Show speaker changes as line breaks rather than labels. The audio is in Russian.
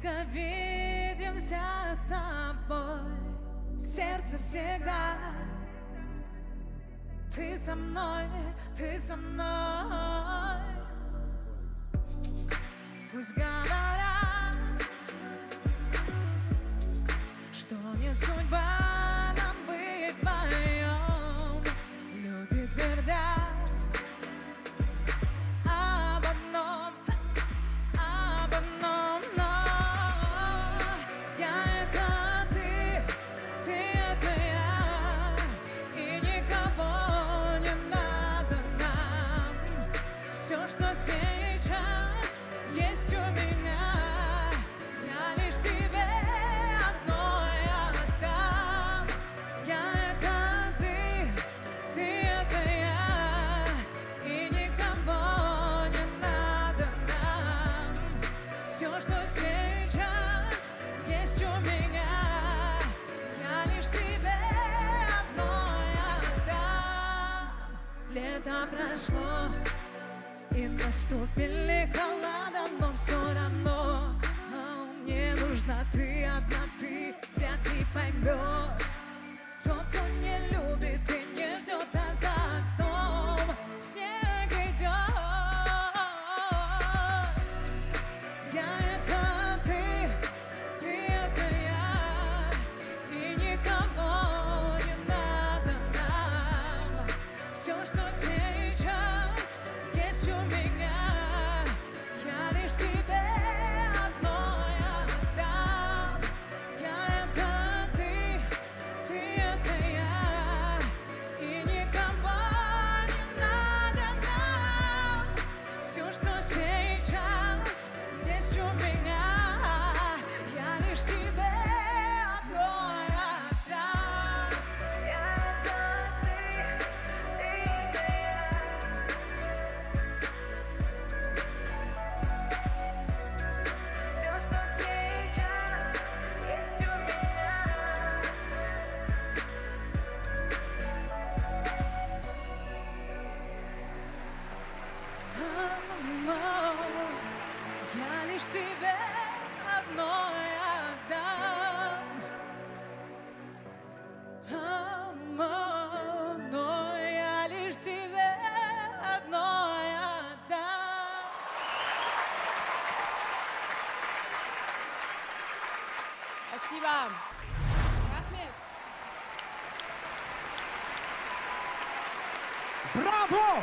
редко видимся с тобой. Сердце всегда. Ты со мной, ты со мной. Пусть говорят, что не судьба нам быть вдвоем. Люди твердят об одном, но я — это ты, ты — это я, и никого не надо нам. Все, что сейчас есть у меня, я лишь тебе одной отдам. Я — это ты, ты — это я, и никого не надо нам. Все, что сейчас есть у меня, я лишь тебе одной отдам. Лето прошло, и наступили холода, но все равно мне нужна ты, одна ты. Вряд ли поймет тот, кто не любит и не ждет, а за окном снег идет. Я — это ты, ты — это я, и никого не надо нам. Все, что сейчас есть у меня, я лишь тебе одной отдам. Я — это ты, ты — это я, и никого не надо нам. Все, что сейчас есть у меня, я лишь тебе одной отдам. Я — это ты, ты — это я. Все, что сейчас есть у меня. Я лишь тебе одной отдам. Но я лишь тебе одной отдам.
Спасибо. Рахмет.
Браво!